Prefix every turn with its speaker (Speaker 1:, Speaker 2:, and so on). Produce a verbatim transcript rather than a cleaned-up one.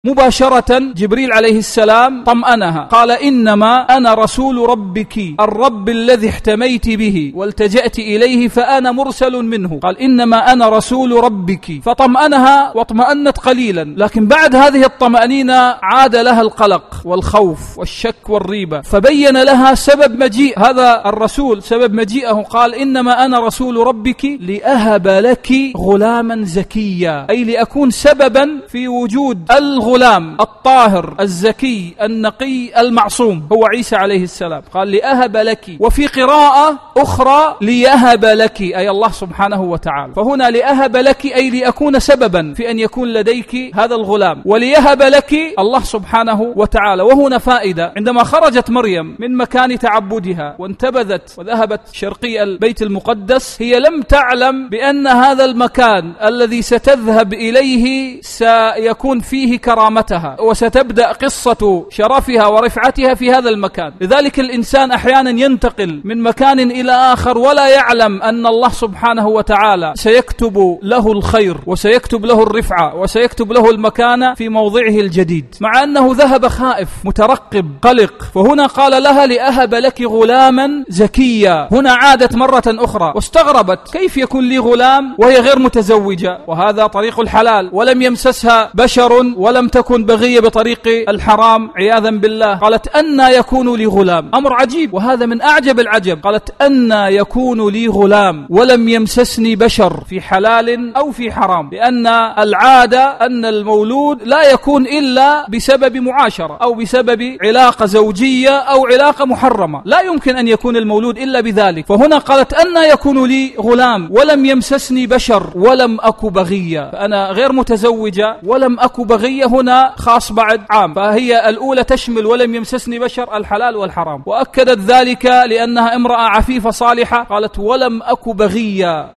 Speaker 1: مباشرة جبريل عليه السلام طمأنها، قال إنما أنا رسول ربك الرب الذي احتميت به والتجأت إليه فأنا مرسل منه. قال إنما أنا رسول ربك، فطمأنها واطمأنت قليلا، لكن بعد هذه الطمأنينة عاد لها القلق والخوف والشك والريبة، فبين لها سبب مجيء هذا الرسول، سبب مجيئه. قال إنما أنا رسول ربك لأهب لك غلاما زكيا، أي لأكون سببا في وجود الغلام الطاهر الزكي النقي المعصوم هو عيسى عليه السلام. قال لأهب لك، وفي قراءة أخرى ليهب لك، أي الله سبحانه وتعالى. فهنا لأهب لك أي لأكون سببا في أن يكون لديك هذا الغلام، وليهب لك الله سبحانه وتعالى. وهنا فائدة، عندما خرجت مريم من مكان تعبدها وانتبذت وذهبت شرقي البيت المقدس، هي لم تعلم بأن هذا المكان الذي ستذهب إليه سيكون فيه كرامتها وستبدأ قصة شرفها ورفعتها في هذا المكان. لذلك الإنسان أحيانا ينتقل من مكان إلى آخر ولا يعلم أن الله سبحانه وتعالى سيكتب له الخير وسيكتب له الرفعة وسيكتب له المكان في موضعه الجديد، مع أنه ذهب خائف مترقب قلق. فهنا قال لها لأهب لك غلاما زكيا. هنا عادت مرة أخرى واستغربت، كيف يكون لي غلام وهي غير متزوجة، وهذا طريق الحلال، ولم يمسسها بشر ولم تكن بغية بطريق الحرام عياذا بالله. قالت أنى يكون لي غلام، أمر عجيب، وهذا من أعجب العجب. قالت أنى يكون لي غلام ولم يمسسني بشر في حلال أو في حرام، لأن العادة أن المولود لا يكون إلا بسبب معاشرة أو بسبب علاقة زوجية أو علاقة محرمة، لا يمكن أن يكون المولود إلا بذلك. فهنا قالت أنى يكون لي غلام ولم يمسسني بشر ولم أك بغية، فأنا غير متزوجة ولم أك بغية، هنا خاص بعد عام، فهي الأولى تشمل ولم يمسسني بشر الحلال والحرام. وأكدت ذلك لأنها امرأة عفيفة صالحة، قالت ولم أك بغية.